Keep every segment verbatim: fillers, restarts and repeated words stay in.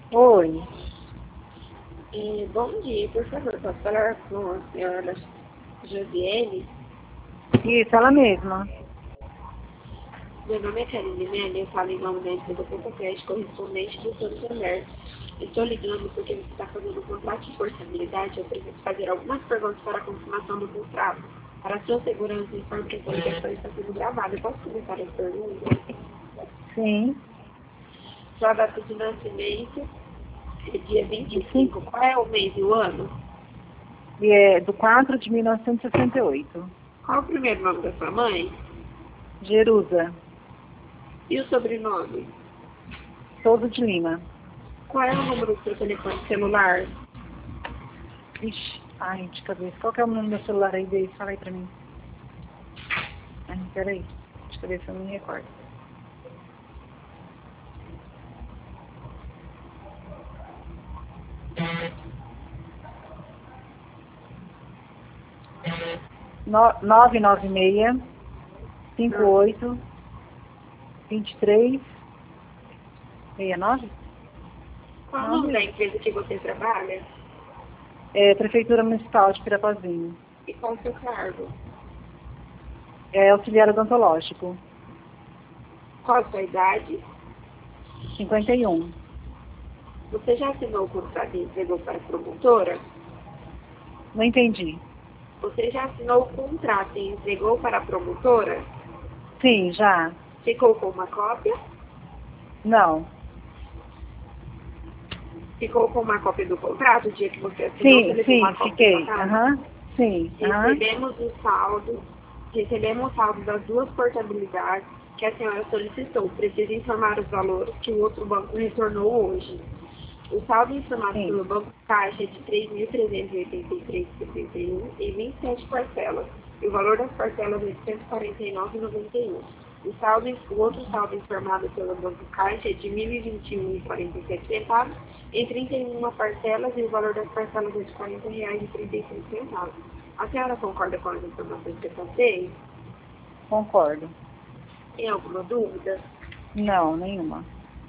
Oi. É, bom dia, por favor, posso falar com a senhora Josiane? Isso, ela mesma. Meu nome é Karine Melli, eu falo em nome da empresa Pontocast, correspondente do Santander. Estou ligando porque você está fazendo um contrato de portabilidade. Eu preciso fazer algumas perguntas para a confirmação do contrato. Para a sua segurança, informe que essa ligação está sendo gravada. Eu posso começar as perguntas? Sim. Sua data de nascimento é dia vinte e Sim. cinco. Qual é o mês e o ano? E é do quatro de mil novecentos e sessenta e oito. Qual é o primeiro nome da sua mãe? Jerusa. E o sobrenome? Souza de Lima. Qual é o número do seu telefone celular? Ixi, ai, de cabeça. Qual que é o número do celular aí dele? Fala aí pra mim. Ai, peraí. De cabeça eu não me recordo. No, nove nove seis, cinco oito, vinte e três, sessenta e nove? Qual o Não, nome da mesmo. empresa que você trabalha? É Prefeitura Municipal de Pirapozinho. E qual o seu cargo? É auxiliar odontológico. Qual a sua idade? cinquenta e um. Você já assinou o contrato e entregou para a promotora? Não entendi. Você já assinou o contrato e entregou para a promotora? Sim, já. Ficou com uma cópia? Não. Ficou com uma cópia do contrato? O dia que você assinou, você Sim, levou uma sim, cópia para fiquei. casa? Aham. Sim, aham. Recebemos o saldo, recebemos o saldo das duas portabilidades que a senhora solicitou. Precisa informar os valores que o outro banco retornou hoje. O saldo informado Sim. pelo Banco Caixa é de três mil trezentos e oitenta e três reais e setenta e um e vinte e sete parcelas. E o valor das parcelas é de cento e quarenta e nove reais e noventa e um. O, saldo, o outro saldo informado pelo Banco Caixa é de mil e vinte e um reais e quarenta e sete centavos em trinta e uma parcelas e o valor das parcelas é de quarenta reais e trinta e cinco centavos. A senhora concorda com as informações que eu passei? Concordo. Tem alguma dúvida? Não, nenhuma.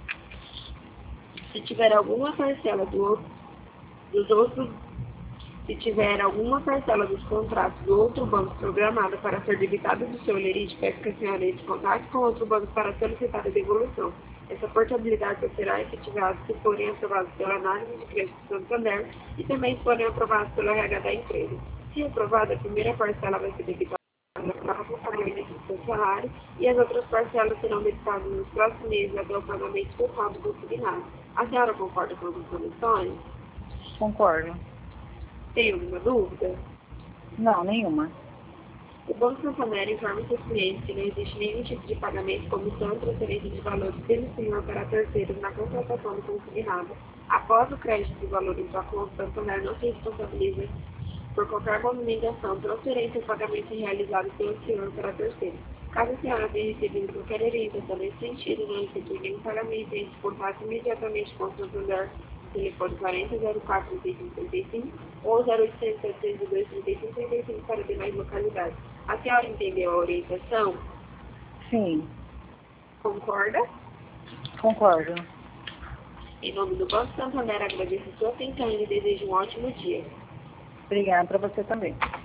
Se tiver alguma parcela do outro, dos outros Se tiver alguma parcela dos contratos do outro banco programada para ser debitada do seu lerite, peço que a senhora entre em contato com outro banco para solicitar a devolução. Essa portabilidade só será efetivada se forem aprovados pela análise de crédito do Santander e também se forem aprovados pelo R H da empresa. Se aprovada, a primeira parcela vai ser debitada no pagamento do seu salário e as outras parcelas serão debitadas nos próximos meses até o pagamento total do consignado. A senhora concorda com as informações? Concordo. Tem alguma dúvida? Não, nenhuma. O Banco Santander informa seus clientes que não existe nenhum tipo de pagamento, comissão ou transferência de valores pelo senhor para terceiros na contratação do consignado. Após o crédito de valor em sua conta, o Santander não se responsabiliza por qualquer movimentação, transferência ou pagamento realizado pelo senhor para terceiros. Caso a senhora tenha recebido qualquer orientação nesse sentido, não efetue nenhum pagamento, entre em contato imediatamente com o Santander no telefone quarenta, zero quatro, trinta e cinco, trinta e cinco ou zero oitocentos, setecentos e dois, trinta e cinco, trinta e cinco para demais localidades. A senhora entendeu a orientação? Sim, Concorda? concordo. Em nome do Banco Santander, agradeço a sua atenção e lhe desejo um ótimo dia. Obrigada para você também.